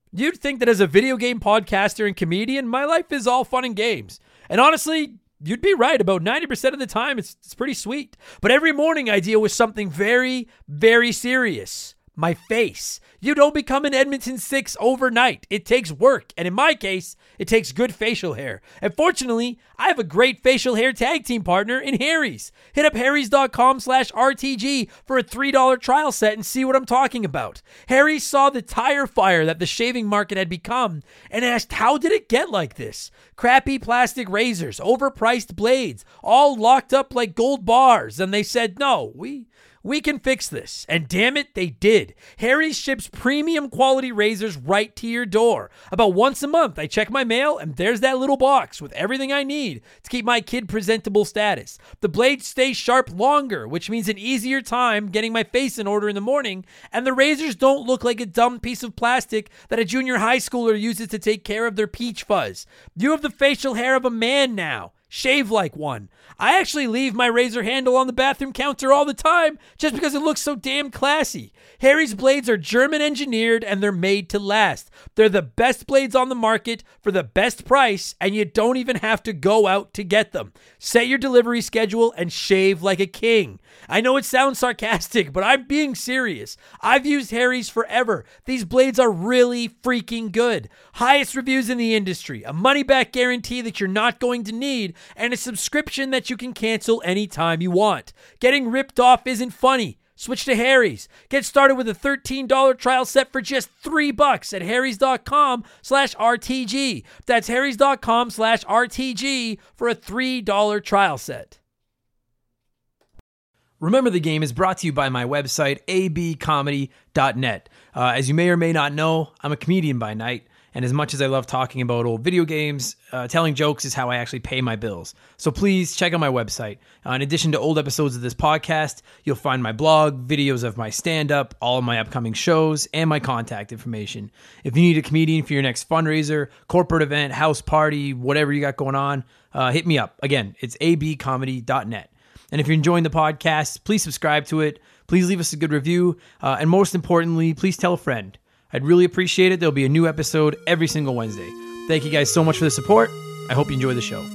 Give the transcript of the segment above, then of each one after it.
You'd think that as a video game podcaster and comedian, my life is all fun and games. And honestly, you'd be right. About 90% of the time, it's pretty sweet. But every morning, I deal with something very, very serious. My face. You don't become an Edmonton Six overnight. It takes work. And in my case, it takes good facial hair. And fortunately, I have a great facial hair tag team partner in Harry's. Hit up harrys.com/RTG for a $3 trial set and see what I'm talking about. Harry's saw the tire fire that the shaving market had become and asked, how did it get like this? Crappy plastic razors, overpriced blades, all locked up like gold bars. And they said, no, we can fix this. And damn it, they did. Harry's ships premium quality razors right to your door. About once a month, I check my mail, and there's that little box with everything I need to keep my kid presentable status. The blades stay sharp longer, which means an easier time getting my face in order in the morning, and the razors don't look like a dumb piece of plastic that a junior high schooler uses to take care of their peach fuzz. You have the facial hair of a man now. Shave like one. I actually leave my razor handle on the bathroom counter all the time just because it looks so damn classy. Harry's blades are German engineered and they're made to last. They're the best blades on the market for the best price, and you don't even have to go out to get them. Set your delivery schedule and shave like a king. I know it sounds sarcastic, but I'm being serious. I've used Harry's forever. These blades are really freaking good. Highest reviews in the industry, a money-back guarantee that you're not going to need, and a subscription that you can cancel anytime you want. Getting ripped off isn't funny. Switch to Harry's. Get started with a $13 trial set for just $3 at harrys.com/RTG. That's harrys.com/RTG for a $3 trial set. Remember the Game is brought to you by my website, abcomedy.net. As you may or may not know, I'm a comedian by night. And as much as I love talking about old video games, telling jokes is how I actually pay my bills. So please check out my website. In addition to old episodes of this podcast, you'll find my blog, videos of my stand-up, all of my upcoming shows, and my contact information. If you need a comedian for your next fundraiser, corporate event, house party, whatever you got going on, hit me up. Again, it's abcomedy.net. And if you're enjoying the podcast, please subscribe to it. Please leave us a good review. And most importantly, please tell a friend. I'd really appreciate it. There'll be a new episode every single Wednesday. Thank you guys so much for the support. I hope you enjoy the show.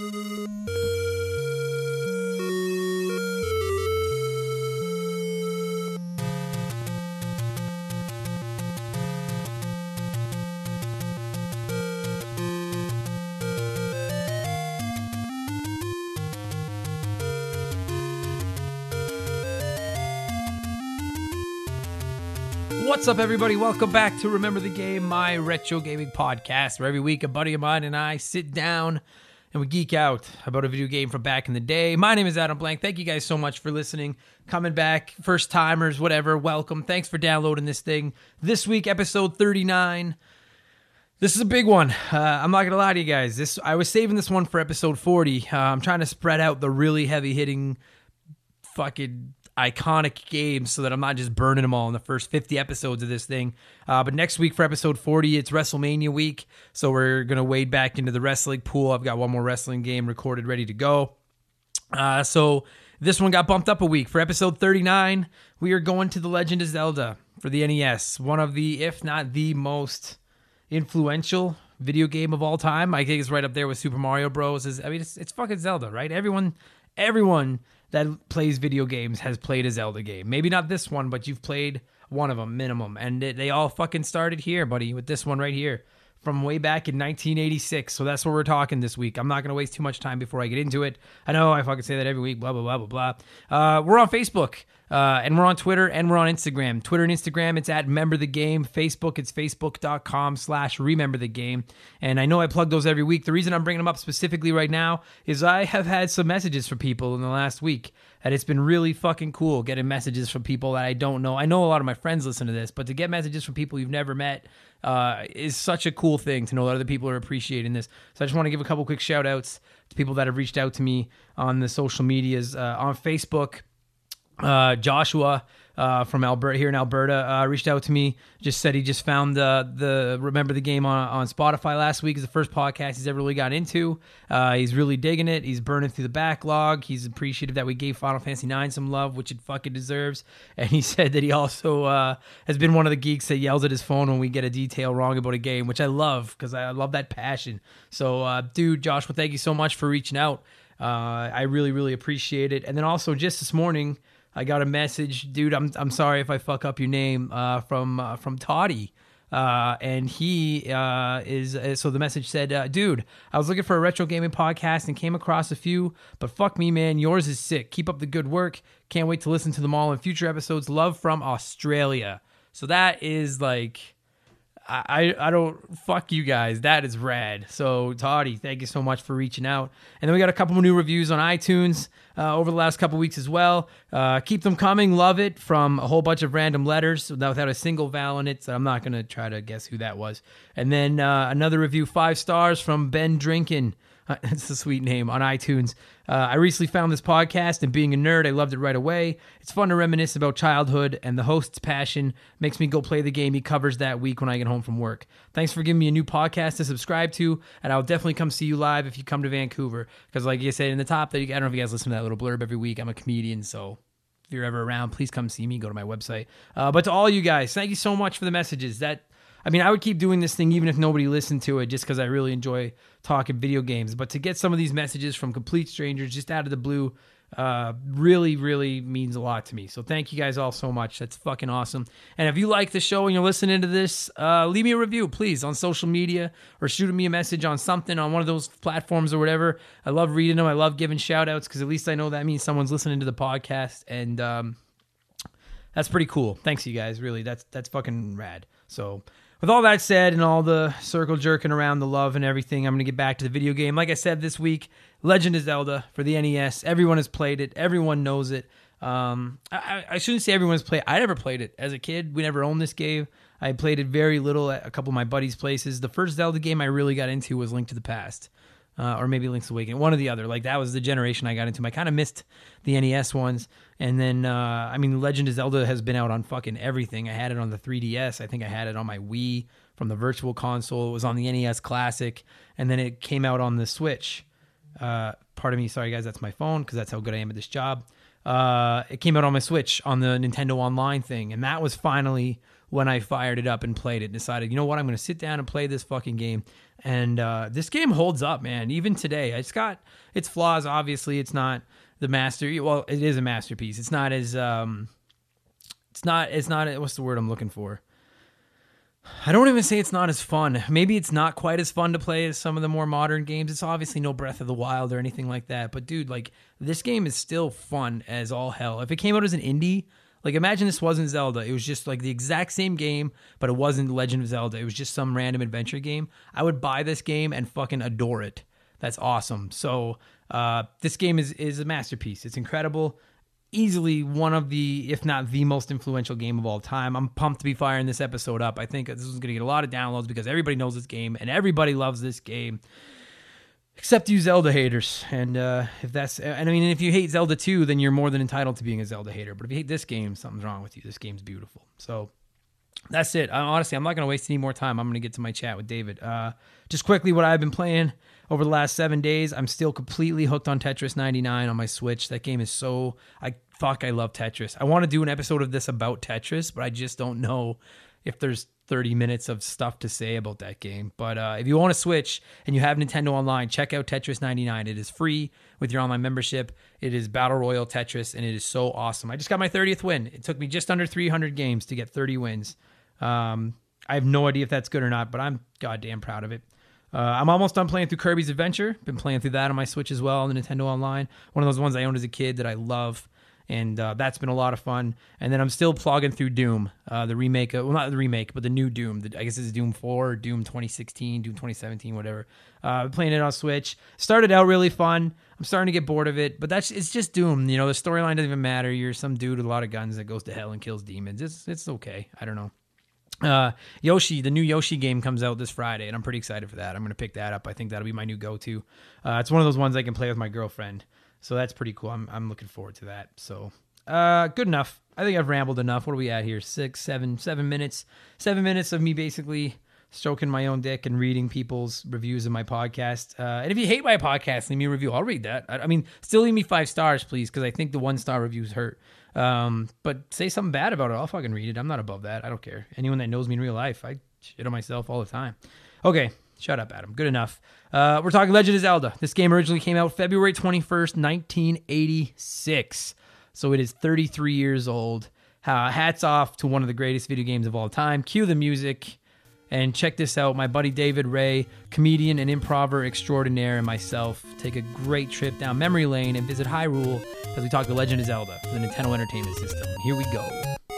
What's up, everybody? Welcome back to Remember the Game, my retro gaming podcast, where every week a buddy of mine and I sit down and we geek out about a video game from back in the day. My name is Adam Blank. Thank you guys so much for listening, coming back, first timers, whatever. Welcome. Thanks for downloading this thing. This week, episode 39. This is a big one. I'm not going to lie to you guys. I was saving this one for episode 40. I'm trying to spread out the really heavy-hitting fucking iconic games so that I'm not just burning them all in the first 50 episodes of this thing. But next week for episode 40, it's WrestleMania week, so we're going to wade back into the wrestling pool. I've got one more wrestling game recorded, ready to go. So this one got bumped up a week. For episode 39, we are going to The Legend of Zelda for the NES, one of the, if not the most influential video game of all time. I think it's right up there with Super Mario Bros. It's fucking Zelda, right? Everyone that plays video games has played a Zelda game. Maybe not this one, but you've played one of them, minimum. And they all fucking started here, buddy, with this one right here from way back in 1986. So that's what we're talking this week. I'm not going to waste too much time before I get into it. I know I fucking say that every week, blah, blah, blah, blah, blah. We're on Facebook, and we're on Twitter, and we're on Instagram. Twitter and Instagram, it's at Remember the Game. Facebook, it's facebook.com/Remember the Game. And I know I plug those every week. The reason I'm bringing them up specifically right now is I have had some messages from people in the last week, and it's been really fucking cool getting messages from people that I don't know. I know a lot of my friends listen to this, but to get messages from people you've never met is such a cool thing to know that other people are appreciating this. So I just want to give a couple quick shout outs to people that have reached out to me on the social medias. On Facebook, Joshua from Alberta, here in Alberta, reached out to me, just said he just found the Remember the Game on Spotify last week. Is the first podcast he's ever really got into. He's really digging it. He's burning through the backlog. He's appreciative that we gave Final Fantasy IX some love, which it fucking deserves. And he said that he also has been one of the geeks that yells at his phone when we get a detail wrong about a game, which I love because I love that passion. So, dude, Joshua, thank you so much for reaching out. I really, really appreciate it. And then also just this morning, I got a message, dude. I'm sorry if I fuck up your name. From Toddy, and he is. So the message said, "Dude, I was looking for a retro gaming podcast and came across a few, but fuck me, man, yours is sick. Keep up the good work. Can't wait to listen to them all in future episodes. Love from Australia." So that is like, I don't, fuck you guys. That is rad. So Toddy, thank you so much for reaching out. And then we got a couple more new reviews on iTunes over the last couple weeks as well. Keep them coming. Love it. From a whole bunch of random letters without a single vowel in it. So I'm not going to try to guess who that was. And then another review, 5 stars from Ben Drinkin. It's a sweet name on iTunes. I recently found this podcast, and being a nerd, I loved it right away. It's fun to reminisce about childhood, and the host's passion makes me go play the game he covers that week when I get home from work. Thanks for giving me a new podcast to subscribe to, and I'll definitely come see you live if you come to Vancouver. Because like you said in the top, I don't know if you guys listen to that little blurb every week. I'm a comedian, so if you're ever around, please come see me. Go to my website. But to all you guys, thank you so much for the messages. I would keep doing this thing even if nobody listened to it, just because I really enjoy talking video games. But to get some of these messages from complete strangers just out of the blue really, really means a lot to me. So thank you guys all so much. That's fucking awesome. And if you like the show and you're listening to this, leave me a review, please, on social media, or shoot me a message on something on one of those platforms or whatever. I love reading them. I love giving shout outs because at least I know that means someone's listening to the podcast. And that's pretty cool. Thanks, you guys. Really, that's fucking rad. So with all that said and all the circle jerking around the love and everything, I'm going to get back to the video game. Like I said this week, Legend of Zelda for the NES. Everyone has played it. Everyone knows it. I shouldn't say everyone's played it. I never played it. As a kid, we never owned this game. I played it very little at a couple of my buddies' places. The first Zelda game I really got into was Link to the Past. Or maybe Link's Awakening, one or the other. Like, that was the generation I got into. I kind of missed the NES ones. And then, Legend of Zelda has been out on fucking everything. I had it on the 3DS. I think I had it on my Wii from the Virtual Console. It was on the NES Classic. And then it came out on the Switch. Pardon me, sorry guys, that's my phone, because that's how good I am at this job. It came out on my Switch on the Nintendo Online thing. And that was finally when I fired it up and played it and decided, you know what, I'm going to sit down and play this fucking game. And this game holds up, man. Even today, it's got its flaws. Obviously, it's not the master. Well, it is a masterpiece. It's not as it's not what's the word I'm looking for? I don't even say it's not as fun. Maybe it's not quite as fun to play as some of the more modern games. It's obviously no Breath of the Wild or anything like that. But dude, like, this game is still fun as all hell. If it came out as an indie, like, imagine this wasn't Zelda. It was just like the exact same game, but it wasn't Legend of Zelda. It was just some random adventure game. I would buy this game and fucking adore it. That's awesome. So this game is a masterpiece. It's incredible. Easily one of the, if not the most influential game of all time. I'm pumped to be firing this episode up. I think this is going to get a lot of downloads because everybody knows this game and everybody loves this game. Except you Zelda haters. And if you hate Zelda 2, then you're more than entitled to being a Zelda hater. But if you hate this game, something's wrong with you. This game's beautiful. So that's it. Honestly, I'm not going to waste any more time. I'm going to get to my chat with David. Just quickly, what I've been playing over the last 7 days, I'm still completely hooked on Tetris 99 on my Switch. That game is so... I love Tetris. I want to do an episode of this about Tetris, but I just don't know if there's 30 minutes of stuff to say about that game. But if you want to Switch and you have Nintendo Online, check out Tetris 99. It is free with your online membership. It is Battle Royale Tetris, and it is so awesome. I just got my 30th win. It took me just under 300 games to get 30 wins. I have no idea if that's good or not, but I'm goddamn proud of it. I'm almost done playing through Kirby's Adventure. Been playing through that on my Switch as well on the Nintendo Online. One of those ones I owned as a kid that I love. And that's been a lot of fun. And then I'm still plugging through Doom, the remake. Well, not the remake, but the new Doom. I guess it's Doom 4, Doom 2016, Doom 2017, whatever. Playing it on Switch. Started out really fun. I'm starting to get bored of it, but it's just Doom. You know, the storyline doesn't even matter. You're some dude with a lot of guns that goes to hell and kills demons. It's okay. I don't know. Yoshi, the new Yoshi game comes out this Friday, and I'm pretty excited for that. I'm going to pick that up. I think that'll be my new go-to. It's one of those ones I can play with my girlfriend. So that's pretty cool. I'm looking forward to that. So Good enough. I think I've rambled enough. What are we at here? 7 minutes. 7 minutes of me basically stroking my own dick and reading people's reviews of my podcast. And if you hate my podcast, leave me a review. I'll read that. I mean, still leave me 5 stars, please, because I think the 1-star reviews hurt. But say something bad about it. I'll fucking read it. I'm not above that. I don't care. Anyone that knows me in real life, I shit on myself all the time. Okay, shut up, Adam. Good enough. We're talking Legend of Zelda. This game originally came out February 21st, 1986. So it is 33 years old. Hats off to one of the greatest video games of all time. Cue the music. And check this out. My buddy David Ray, comedian and improver extraordinaire, and myself take a great trip down memory lane and visit Hyrule as we talk The Legend of Zelda for the Nintendo Entertainment System. Here we go.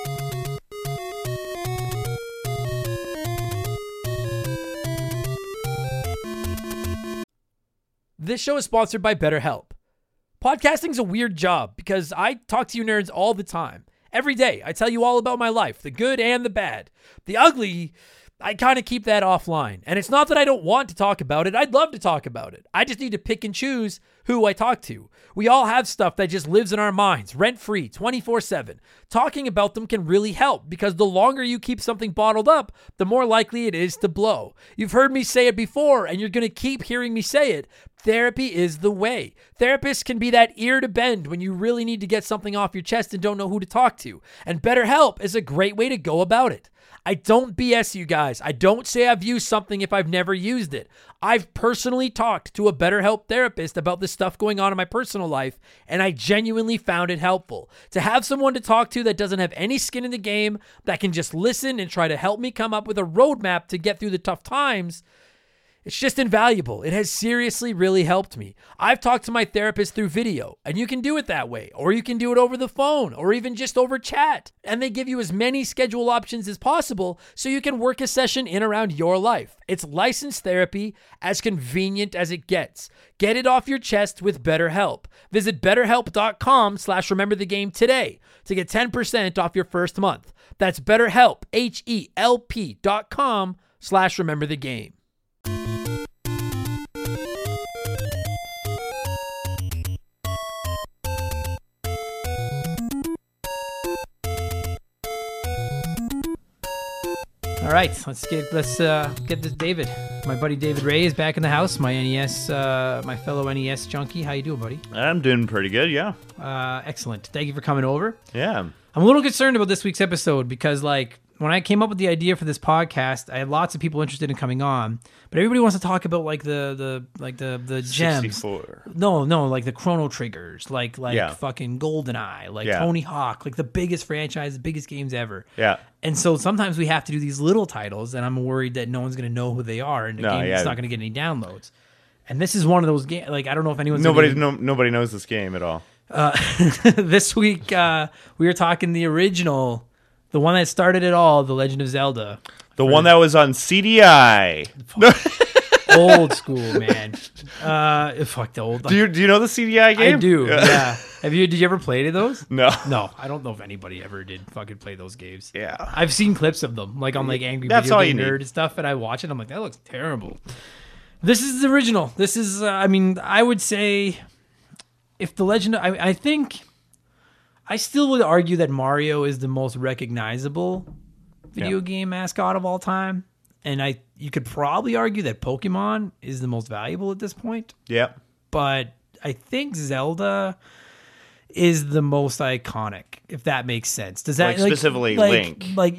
This show is sponsored by BetterHelp. Podcasting's a weird job because I talk to you nerds all the time. Every day, I tell you all about my life, the good and the bad. The ugly, I kind of keep that offline. And it's not that I don't want to talk about it. I'd love to talk about it. I just need to pick and choose who I talk to. We all have stuff that just lives in our minds, rent-free, 24/7. Talking about them can really help because the longer you keep something bottled up, the more likely it is to blow. You've heard me say it before, and you're going to keep hearing me say it. Therapy is the way. Therapists can be that ear to bend when you really need to get something off your chest and don't know who to talk to. And BetterHelp is a great way to go about it. I don't BS you guys. I don't say I've used something if I've never used it. I've personally talked to a BetterHelp therapist about the stuff going on in my personal life, and I genuinely found it helpful. To have someone to talk to that doesn't have any skin in the game, that can just listen and try to help me come up with a roadmap to get through the tough times, it's just invaluable. It has seriously really helped me. I've talked to my therapist through video, and you can do it that way, or you can do it over the phone, or even just over chat. And they give you as many schedule options as possible so you can work a session in around your life. It's licensed therapy, as convenient as it gets. Get it off your chest with BetterHelp. Visit BetterHelp.com/rememberthegame today to get 10% off your first month. That's BetterHelp, HELP.com/rememberthegame. All right, let's get this David. My buddy David Ray is back in the house. My my fellow NES junkie. How you doing, buddy? I'm doing pretty good, yeah. Excellent. Thank you for coming over. Yeah. I'm a little concerned about this week's episode because, like, when I came up with the idea for this podcast, I had lots of people interested in coming on, but everybody wants to talk about like the gems. 64. No, like the Chrono Triggers, like Yeah. fucking GoldenEye, like Yeah. Tony Hawk, like the biggest franchise, the biggest games ever. Yeah. And so sometimes we have to do these little titles, and I'm worried that no one's going to know who they are, and the game is not going to get any downloads. And this is one of those games. Like, I don't know if anyone's Nobody knows this game at all. This week we were talking the original, the one that started it all, The Legend of Zelda. The one that was on CDI. Old school, man. Fuck the old. Do you know the CDI game? I do. Yeah. Did you ever play those? No. No, I don't know if anybody ever did fucking play those games. Yeah. I've seen clips of them, like on like Angry That's Video all Game you need. Nerd and stuff, and I watch it. I'm like, that looks terrible. This is the original. This is. I mean, I would say, if the Legend, I think, I still would argue that Mario is the most recognizable video game mascot of all time. And you could probably argue that Pokemon is the most valuable at this point. Yeah. But I think Zelda is the most iconic, if that makes sense. Does that Like specifically Link? Like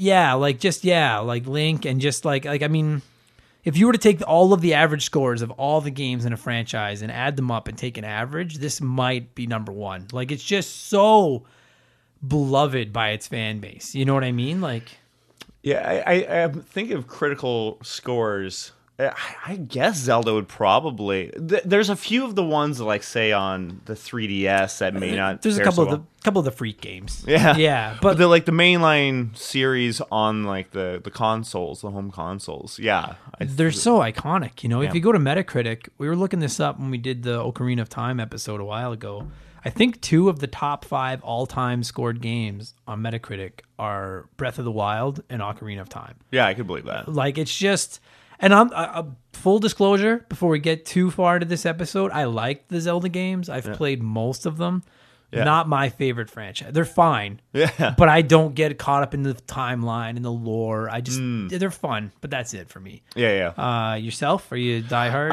Link, and just like I mean, if you were to take all of the average scores of all the games in a franchise and add them up and take an average, this might be number one. Like, it's just so beloved by its fan base. You know what I mean? Like, Yeah, I think of critical scores. I guess Zelda would probably. There's a few of the ones like say on the 3DS that may not. there's a fare couple so of the freak games. Yeah, yeah, but the mainline series on like the consoles, the home consoles. Yeah, they're so iconic. You know, Yeah. if you go to Metacritic, we were looking this up when we did the Ocarina of Time episode a while ago. I think 2 of the top 5 all-time scored games on Metacritic are Breath of the Wild and Ocarina of Time. Yeah, I could believe that. Like, it's just, and I'm full disclosure before we get too far into this episode, I like the Zelda games. I've played most of them. Not my favorite franchise. They're fine. Yeah. But I don't get caught up in the timeline and the lore. I just they're fun, but that's it for me. Yeah. Yourself? Are you diehard?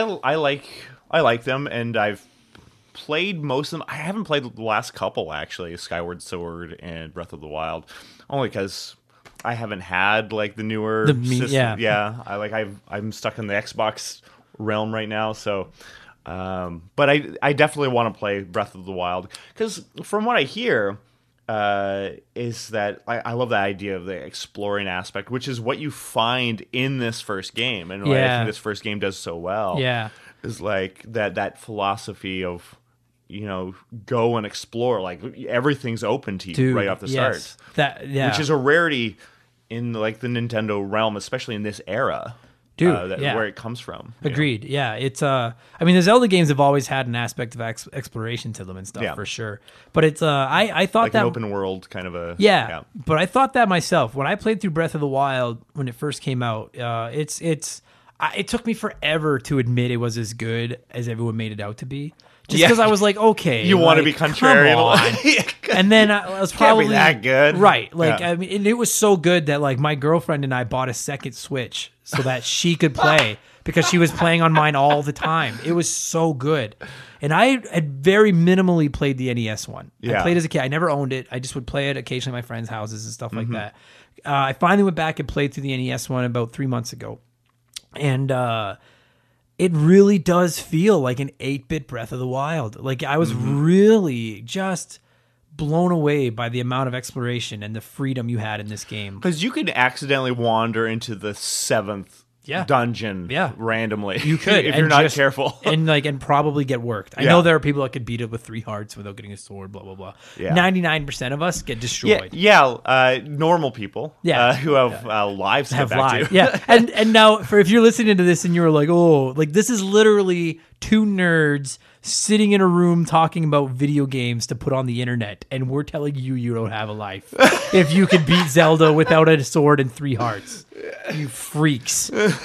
I like them, and I've played most of them. I haven't played the last couple, actually, Skyward Sword and Breath of the Wild, only because I haven't had like the newer system. I'm stuck in the Xbox realm right now, so but I definitely want to play Breath of the Wild, because from what I hear is that I love the idea of the exploring aspect, which is what you find in this first game, and what I think this first game does so well is like that philosophy of, you know, go and explore, like everything's open to you right off the start. Which is a rarity in like the Nintendo realm, especially in this era. Where it comes from. Agreed. Yeah, it's I mean, the Zelda games have always had an aspect of exploration to them and stuff, for sure. But it's I thought like that an open world kind of a But I thought that myself when I played through Breath of the Wild when it first came out. It took me forever to admit it was as good as everyone made it out to be. Just because I was like, okay, you want to be contrarian, and then I was probably can't be that good, right? Like, I mean, and it was so good that like my girlfriend and I bought a second Switch so that she could play because she was playing on mine all the time. It was so good, and I had very minimally played the NES one. I played as a kid. I never owned it. I just would play it occasionally at my friends' houses and stuff like that. I finally went back and played through the NES one about 3 months ago, and it really does feel like an 8-bit Breath of the Wild. Like I was really just blown away by the amount of exploration and the freedom you had in this game. Because you could accidentally wander into the 7th dungeon randomly. You could if you're not careful. and probably get worked. I know there are people that could beat it with 3 hearts without getting a sword, blah, blah, blah. 99% of us get destroyed. Normal people who have lives to get back to. And now, if you're listening to this and you're like, oh, like this is literally 2 nerds sitting in a room talking about video games to put on the internet, and we're telling you don't have a life if you could beat Zelda without a sword and 3 hearts. You freaks.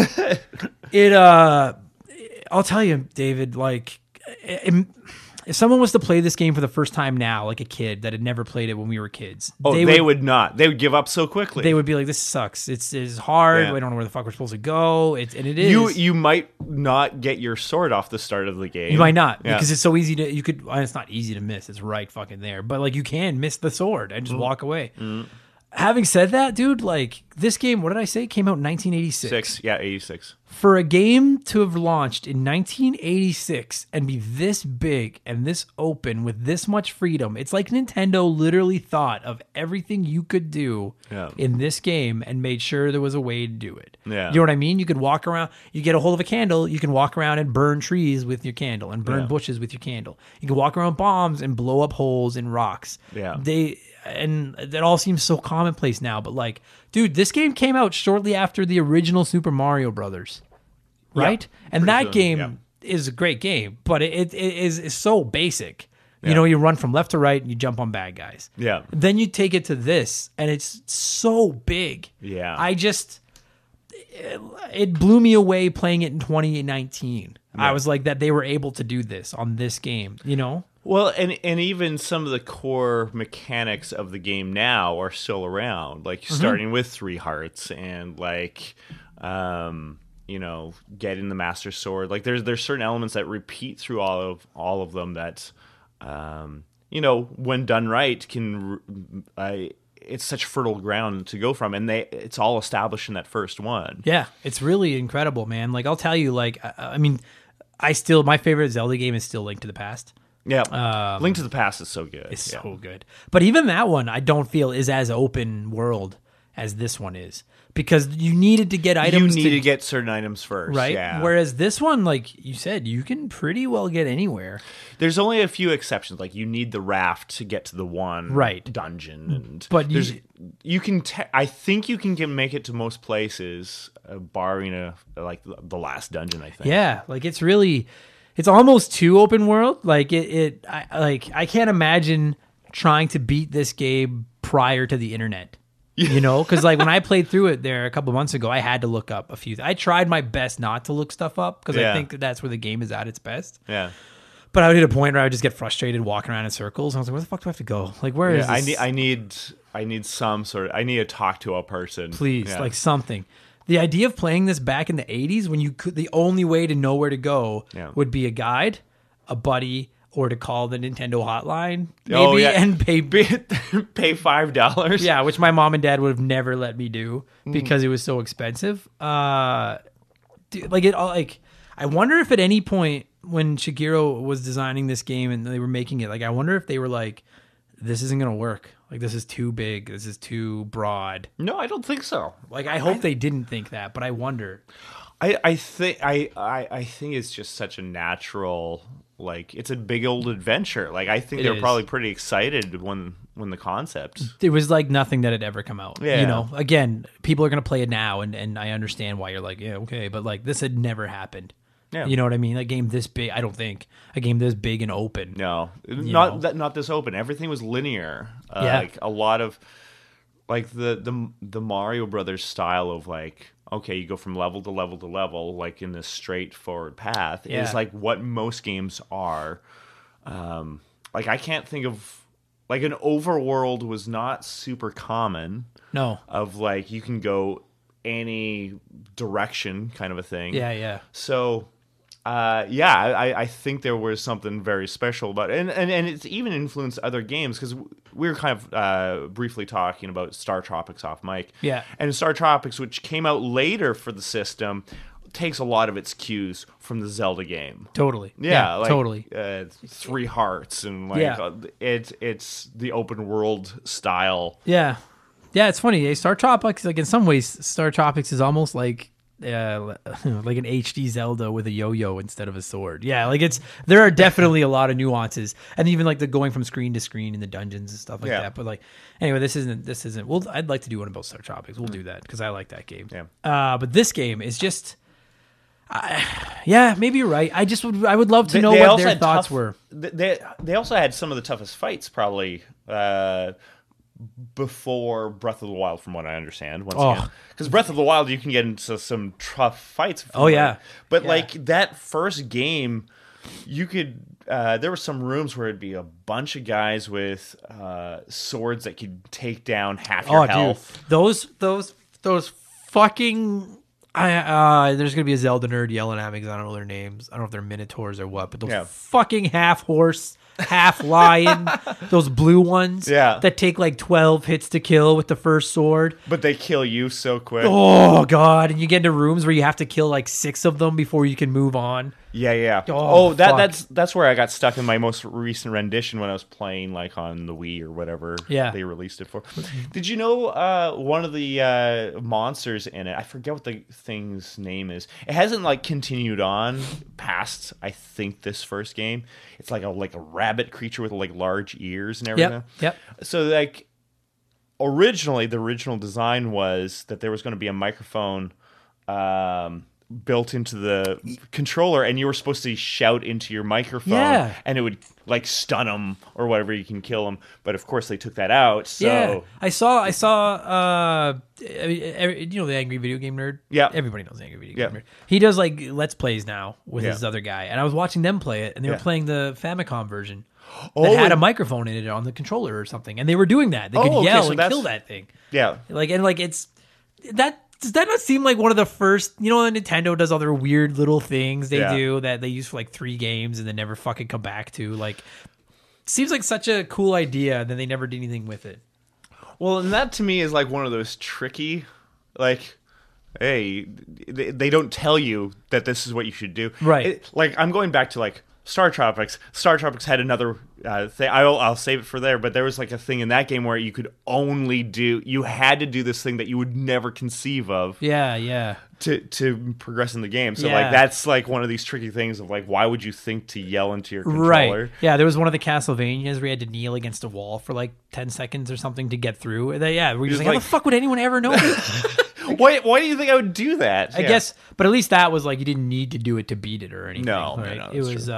I'll tell you, David, like if someone was to play this game for the first time now, like a kid that had never played it when we were kids, they would not. They would give up so quickly. They would be like, "This sucks. It's hard. We don't know where the fuck we're supposed to go." It is. You might not get your sword off the start of the game. You might not because it's so easy to. You could. It's not easy to miss. It's right fucking there. But like you can miss the sword and just walk away. Having said that, dude, like this game, what did I say? It came out in 1986. 86. For a game to have launched in 1986 and be this big and this open with this much freedom, it's like Nintendo literally thought of everything you could do in this game and made sure there was a way to do it. Yeah. You know what I mean? You could walk around, you get a hold of a candle, you can walk around and burn trees with your candle and burn bushes with your candle. You can walk around bombs and blow up holes in rocks. Yeah. And that all seems so commonplace now, but like, dude, this game came out shortly after the original Super Mario Brothers, right? And that game is a great game, but it is so basic. You know, you run from left to right and you jump on bad guys. Yeah. Then you take it to this, and it's so big. Yeah. It blew me away playing it in 2019. I was like that they were able to do this on this game, you know? Well, and even some of the core mechanics of the game now are still around, like starting with 3 hearts and like, you know, getting the Master Sword. Like there's certain elements that repeat through all of them that, you know, when done right, it's such fertile ground to go from, and it's all established in that first one. Yeah, it's really incredible, man. Like I'll tell you, like I mean, my favorite Zelda game is still Link to the Past. Yeah, Link to the Past is so good. It's so good. But even that one, I don't feel is as open world as this one is, because you needed to get items. You need to get certain items first, right? Yeah. Whereas this one, like you said, you can pretty well get anywhere. There's only a few exceptions. Like you need the raft to get to the one dungeon, and but you can. I think you can make it to most places, barring like the last dungeon. I think. Yeah, like it's really. It's almost too open world. Like I can't imagine trying to beat this game prior to the internet. You know, because like when I played through it there a couple months ago, I had to look up a few. I tried my best not to look stuff up because I think that's where the game is at its best. Yeah. But I would hit a point where I would just get frustrated walking around in circles. And I was like, where the fuck do I have to go? Like, where is this? I need some sort of, I need to talk to a person. Please, like something. The idea of playing this back in the 80s when you could, the only way to know where to go would be a guide, a buddy, or to call the Nintendo hotline, maybe, and pay $5. Yeah, which my mom and dad would have never let me do because it was so expensive. I wonder if at any point when Shigeru was designing this game and they were making it, like, I wonder if they were like, this isn't going to work. Like, this is too big. This is too broad. No, I don't think so. Like, I hope they didn't think that, but I wonder. I think it's just such a natural, like, it's a big old adventure. Like, I think they're probably pretty excited when the concept. It was like nothing that had ever come out. Yeah. You know, again, people are going to play it now, and I understand why you're like, yeah, okay, but like this had never happened. Yeah. You know what I mean? A game this big, I don't think. A game this big and open. No, not this open. Everything was linear. Like a lot of, like the Mario Brothers style of like, okay, you go from level to level to level, like in this straightforward path, is like what most games are. Like I can't think of, like an overworld was not super common. No. Of like, you can go any direction kind of a thing. Yeah. So... I think there was something very special about it. And it's even influenced other games because we were kind of briefly talking about Star Tropics off mic. Yeah. And Star Tropics, which came out later for the system, takes a lot of its cues from the Zelda game. Totally. Yeah, like, totally. 3 hearts and like it's the open world style. Yeah. Yeah, it's funny. Star Tropics, like in some ways, Star Tropics is almost like like an HD Zelda with a yo-yo instead of a sword. Yeah, like there are definitely a lot of nuances, and even like the going from screen to screen in the dungeons and stuff like that. But like, anyway, this isn't. Well, I'd like to do one about Star Tropics. We'll do that because I like that game. Yeah. But this game is just, maybe you're right. I would love to know what their thoughts were. They also had some of the toughest fights probably. Before Breath of the Wild, from what I understand, once again, because Breath of the Wild, you can get into some tough fights. But like that first game, you could. There were some rooms where it'd be a bunch of guys with swords that could take down half your health. Dude. Those fucking. There's gonna be a Zelda nerd yelling at me because I don't know their names. I don't know if they're minotaurs or what, but those fucking half horse, half lion, those blue ones that take like 12 hits to kill with the first sword. But they kill you so quick. Oh, God. And you get into rooms where you have to kill like 6 of them before you can move on. Yeah. That's where I got stuck in my most recent rendition when I was playing like on the Wii or whatever they released it for. Did you know one of the monsters in it, I forget what the thing's name is. It hasn't like continued on past, I think, this first game. It's like a rabbit creature with like large ears and everything. Yep. So like originally the original design was that there was going to be a microphone built into the controller, and you were supposed to shout into your microphone, and it would like stun them or whatever. You can kill them, but of course they took that out. So I saw. You know the Angry Video Game Nerd. Yeah, everybody knows the Angry Video Game Nerd. He does like Let's Plays now with his other guy, and I was watching them play it, and they were playing the Famicom version. That had a microphone in it on the controller or something, and they were doing that. They could yell and kill that thing. Yeah, it's that. Does that not seem like one of the first, you know, Nintendo does other weird little things they do that they use for like 3 games and then never fucking come back to? Like, seems like such a cool idea, and then they never did anything with it. Well, and that to me is like one of those tricky, like, hey, they don't tell you that this is what you should do. Right. Like, I'm going back to like Star Tropics. Star Tropics had another thing. I'll save it for there, but there was like a thing in that game where you could only you had to do this thing that you would never conceive of. Yeah. To progress in the game. So like that's like one of these tricky things of like, why would you think to yell into your controller? Right. Yeah, there was one of the Castlevanias where you had to kneel against a wall for like 10 seconds or something to get through. We're just like, how the fuck would anyone ever know this? Why do you think I would do that? I guess, but at least that was like you didn't need to do it to beat it or anything. No, right? no, it was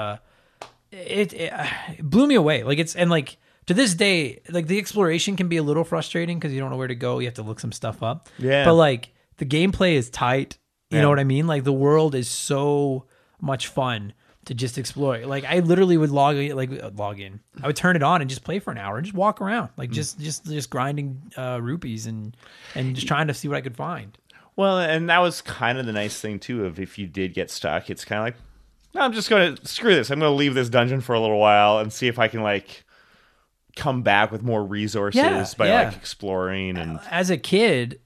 it blew me away. Like to this day, like the exploration can be a little frustrating because you don't know where to go. You have to look some stuff up. Yeah. But like the gameplay is tight. You know what I mean? Like the world is so much fun to just explore. Like I literally would log in. I would turn it on and just play for an hour and just walk around, like just grinding rupees and just trying to see what I could find. Well, and that was kind of the nice thing too. Of if you did get stuck, it's kind of like, no, I'm just going to screw this. I'm going to leave this dungeon for a little while and see if I can like come back with more resources by like exploring. And as a kid,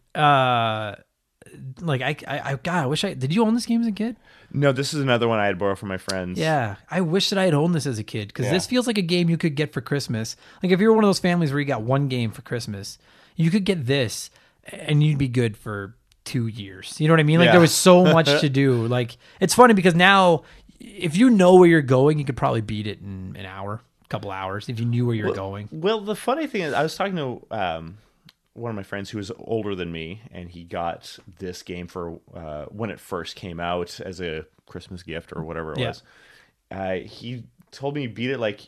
like God, I wish did you own this game as a kid? No, this is another one I had borrowed from my friends. Yeah, I wish that I had owned this as a kid because this feels like a game you could get for Christmas. Like if you're one of those families where you got one game for Christmas, you could get this and you'd be good for 2 years. You know what I mean? Like there was so much to do. Like it's funny because now if you know where you're going, you could probably beat it in an hour, a couple hours if you knew where you're going. Well, the funny thing is I was talking to one of my friends who was older than me, and he got this game for when it first came out as a Christmas gift or whatever it was. He told me he beat it like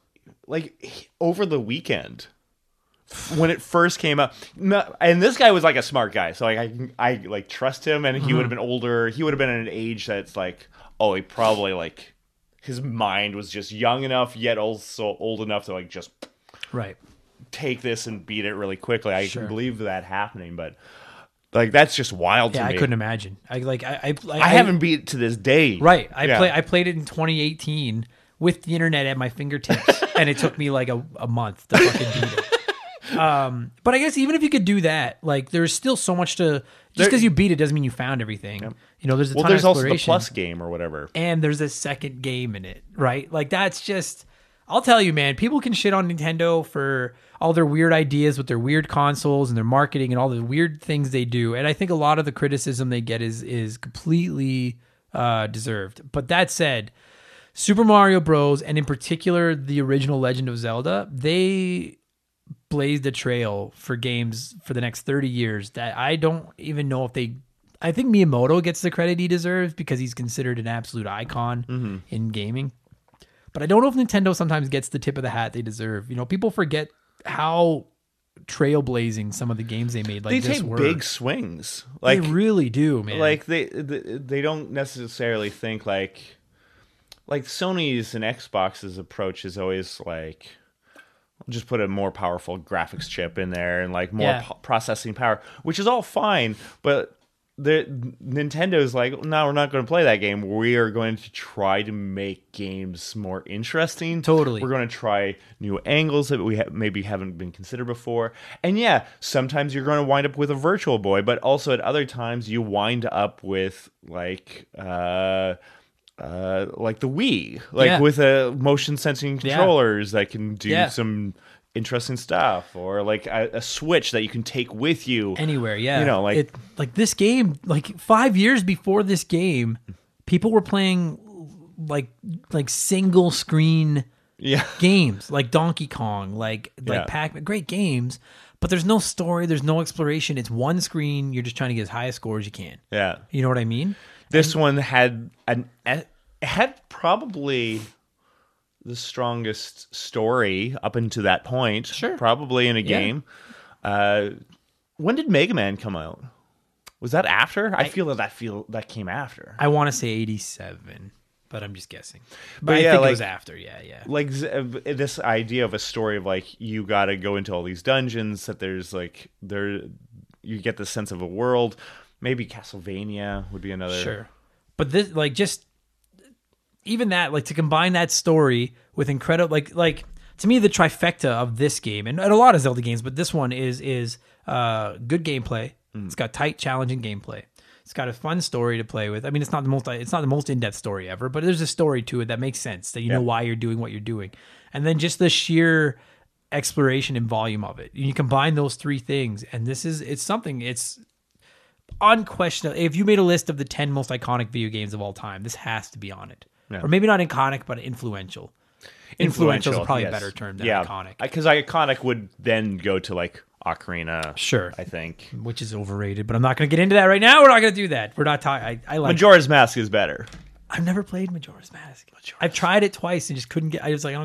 over the weekend when it first came out. And this guy was like a smart guy, so like I like trust him. And he would have been older. He would have been at an age that's like, oh, he probably like his mind was just young enough yet also old enough to like just take this and beat it really quickly. I can believe that happening, but like that's just wild to me. I couldn't imagine. I haven't beat it to this day. Right. I played it in 2018 with the internet at my fingertips, and it took me like a month to fucking beat it. But I guess even if you could do that, like there's still so much to. Just because you beat it doesn't mean you found everything. Yep. You know, there's a ton of exploration. Also the plus game or whatever, and there's a second game in it, right? Like that's just. I'll tell you, man, people can shit on Nintendo for all their weird ideas with their weird consoles and their marketing and all the weird things they do. And I think a lot of the criticism they get is completely deserved. But that said, Super Mario Bros. And in particular, the original Legend of Zelda, they blazed a trail for games for the next 30 years that I don't even know if they... I think Miyamoto gets the credit he deserves because he's considered an absolute icon in gaming. But I don't know if Nintendo sometimes gets the tip of the hat they deserve. You know, people forget how trailblazing some of the games they made. Like they take big swings. Like they really do, man. Like they don't necessarily think like Sony's and Xbox's approach is always like just put a more powerful graphics chip in there and like more processing power, which is all fine, but Nintendo's like, no, we're not going to play that game. We are going to try to make games more interesting. Totally. We're going to try new angles that we maybe haven't been considered before. And yeah, sometimes you're going to wind up with a Virtual Boy, but also at other times you wind up with like the Wii, with a motion sensing controllers that can do some interesting stuff, or like a Switch that you can take with you anywhere. Yeah, you know, like this game. Like 5 years before this game, people were playing like single screen games, like Donkey Kong, like Pac-Man. Great games, but there's no story, there's no exploration. It's one screen. You're just trying to get as high a score as you can. Yeah, you know what I mean. This one had probably the strongest story up until that point, probably in a game. When did Mega Man come out? Was that after? I feel that came after. I want to say 87, but I'm just guessing. But I think it was after. Yeah. Like this idea of a story of like you got to go into all these dungeons. That there's like you get the sense of a world. Maybe Castlevania would be another. Sure, but this like just. Even that, like to combine that story with incredible, like to me, the trifecta of this game and a lot of Zelda games, but this one is good gameplay. It's got tight, challenging gameplay. It's got a fun story to play with. I mean, it's not the most in-depth story ever, but there's a story to it that makes sense. That you know why you're doing what you're doing, and then just the sheer exploration and volume of it. You combine those three things, and it's something. It's unquestionable. If you made a list of the 10 most iconic video games of all time, this has to be on it. Yeah. Or maybe not iconic, but influential. Influential is probably a better term than iconic. Because iconic would then go to like Ocarina. Sure. I think. Which is overrated, but I'm not going to get into that right now. We're not going to do that. We're not talking. I like Majora's Mask is better. I've never played Majora's Mask. I've tried it twice and just couldn't get. I was like, I don't get it.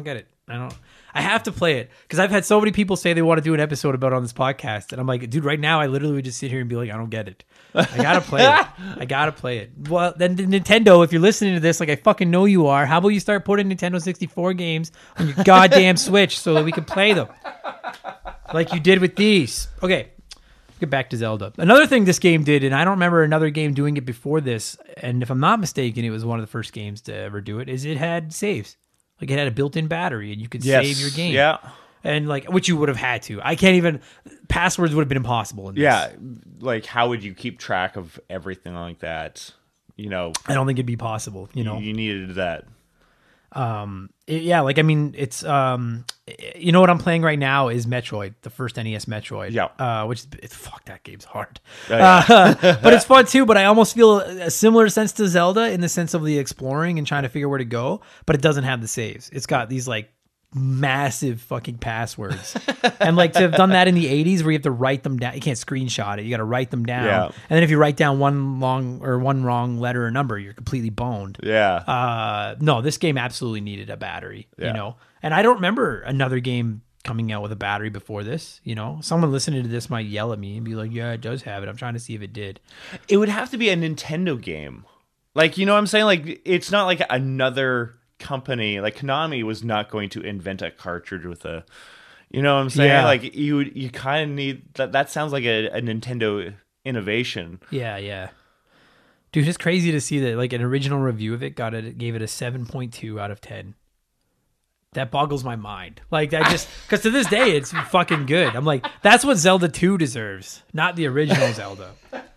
I have to play it because I've had so many people say they want to do an episode about it on this podcast, and I'm like, dude, right now I literally would just sit here and be like, I don't get it. I gotta play it. I gotta play it. Well, then Nintendo, if you're listening to this, like I fucking know you are, how about you start putting Nintendo 64 games on your goddamn Switch so that we can play them, like you did with these. Okay, get back to Zelda. Another thing this game did, and I don't remember another game doing it before this, and if I'm not mistaken, it was one of the first games to ever do it. Is it had saves. Like it had a built-in battery, and you could save your game. Yeah, and like which you would have had to. I can't even. Passwords would have been impossible. In this. Yeah, like how would you keep track of everything like that? You know, I don't think it'd be possible. You know, you needed that. Yeah, like I mean, it's you know what I'm playing right now is Metroid, the first NES Metroid. Yeah, which fuck that game's hard. Oh, yeah. But it's fun too. But I almost feel a similar sense to Zelda in the sense of the exploring and trying to figure where to go. But it doesn't have the saves. It's got these like massive fucking passwords, and like to have done that in the 80s where you have to write them down. You can't screenshot it. You got to write them down. Yeah. And then if you write down one wrong letter or number, you're completely boned. Yeah. No, this game absolutely needed a battery, Yeah. you know, and I don't remember another game coming out with a battery before this, you know. Someone listening to this might yell at me and be like, yeah, it does have it. I'm trying to see if it did. It would have to be a Nintendo game. Like, you know what I'm saying? Like, it's not like another company. Like, Konami was not going to invent a cartridge with a, you know what I'm saying? Yeah. Like, you kind of need, that sounds like a Nintendo innovation. Yeah. Dude, it's crazy to see that like an original review of it gave it a 7.2 out of 10. That boggles my mind. Like I just, because to this day it's fucking good. I'm like, that's what Zelda 2 deserves, not the original Zelda.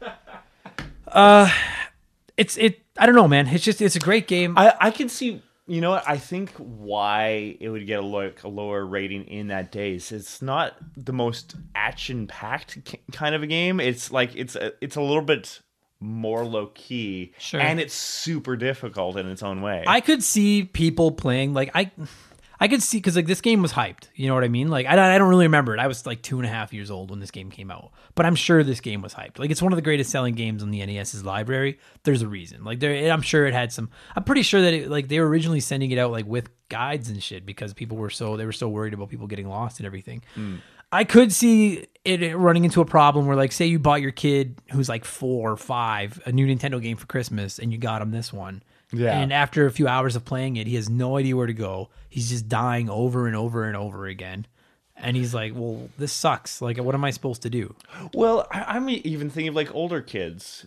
I don't know, man. It's a great game. I can see, you know what, I think why it would get a lower rating in that day is it's not the most action-packed kind of a game. It's like, it's a little bit more low-key. Sure. And it's super difficult in its own way. I could see people playing, like, I could see, because like this game was hyped, you know what I mean? Like I don't really remember it. I was like 2.5 years old when this game came out, but I'm sure this game was hyped. Like it's one of the greatest selling games on the NES's library. There's a reason. Like I'm sure it had some. I'm pretty sure that like they were originally sending it out like with guides and shit because they were so worried about people getting lost and everything. I could see it running into a problem where like say you bought your kid who's like 4 or 5 a new Nintendo game for Christmas and you got him this one. Yeah. And after a few hours of playing it, he has no idea where to go. He's just dying over and over and over again. And he's like, well, this sucks. Like, what am I supposed to do? Well, I'm even thinking of like older kids.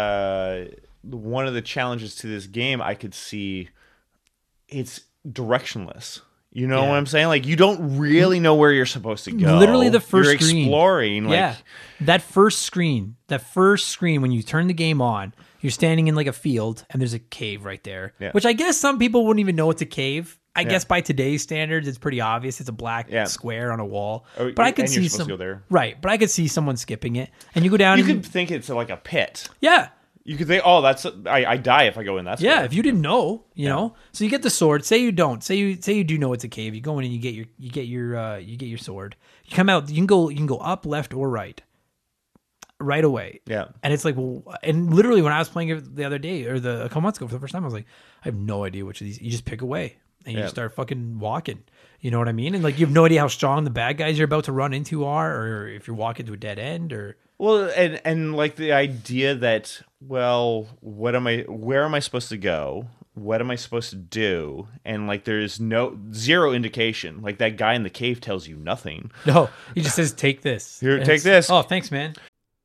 One of the challenges to this game I could see, it's directionless. You know what I'm saying? Like, you don't really know where you're supposed to go. Literally the first you're screen. Exploring. Like, yeah. That first screen, when you turn the game on, you're standing in like a field and there's a cave right there, which I guess some people wouldn't even know it's a cave. I guess by today's standards, it's pretty obvious. It's a black square on a wall. But I could see some. Go there. Right, but I could see someone skipping it, and you go down. You could think it's like a pit. Yeah. You could think, oh, that's I die if I go in that. Yeah, if you didn't know, you know. So you get the sword. Say you don't. Say you do know it's a cave. You go in and you get your sword. You come out. You can go up, left, or right. Right away. Yeah. And it's like, well, and literally when I was playing it the other day or a couple months ago for the first time, I was like, I have no idea which of these. You just pick away and you just start fucking walking. You know what I mean? And like, you have no idea how strong the bad guys you're about to run into are, or if you're walking to a dead end, or. Well, and like the idea that, well, where am I supposed to go? What am I supposed to do? And like, there's zero indication. Like that guy in the cave tells you nothing. No, he just says, take this. Here, take this. Oh, thanks, man.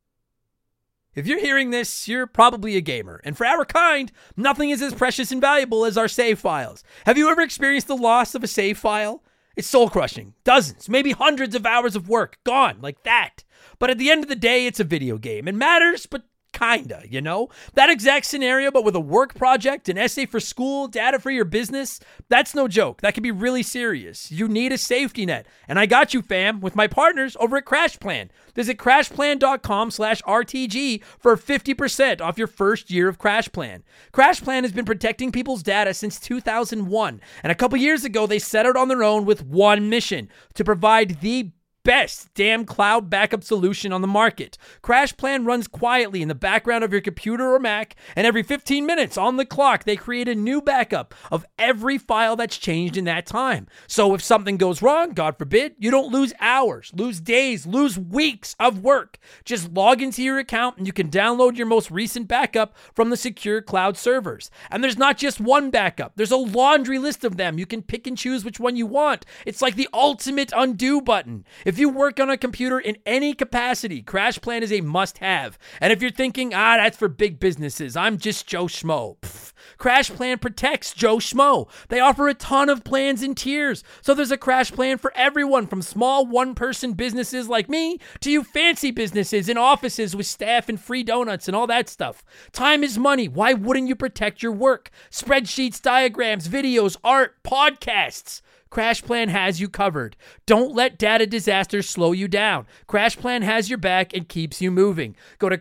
If you're hearing this, you're probably a gamer. And for our kind, nothing is as precious and valuable as our save files. Have you ever experienced the loss of a save file? It's soul-crushing. Dozens, maybe hundreds of hours of work gone like that. But at the end of the day, it's a video game. It matters, but kinda, you know? That exact scenario, but with a work project, an essay for school, data for your business, that's no joke. That can be really serious. You need a safety net. And I got you, fam, with my partners over at CrashPlan. Visit CrashPlan.com/RTG for 50% off your first year of CrashPlan. CrashPlan has been protecting people's data since 2001. And a couple years ago, they set out on their own with one mission: to provide the best damn cloud backup solution on the market. CrashPlan runs quietly in the background of your computer or Mac, and every 15 minutes on the clock, they create a new backup of every file that's changed in that time. So if something goes wrong, God forbid, you don't lose hours, lose days, lose weeks of work. Just log into your account and you can download your most recent backup from the secure cloud servers. And there's not just one backup. There's a laundry list of them. You can pick and choose which one you want. It's like the ultimate undo button. If you work on a computer in any capacity, CrashPlan is a must-have. And if you're thinking, that's for big businesses, I'm just Joe Schmo. CrashPlan protects Joe Schmo. They offer a ton of plans and tiers. So there's a CrashPlan for everyone, from small one-person businesses like me to you fancy businesses in offices with staff and free donuts and all that stuff. Time is money. Why wouldn't you protect your work? Spreadsheets, diagrams, videos, art, podcasts. CrashPlan has you covered. Don't let data disasters slow you down. CrashPlan has your back and keeps you moving. Go to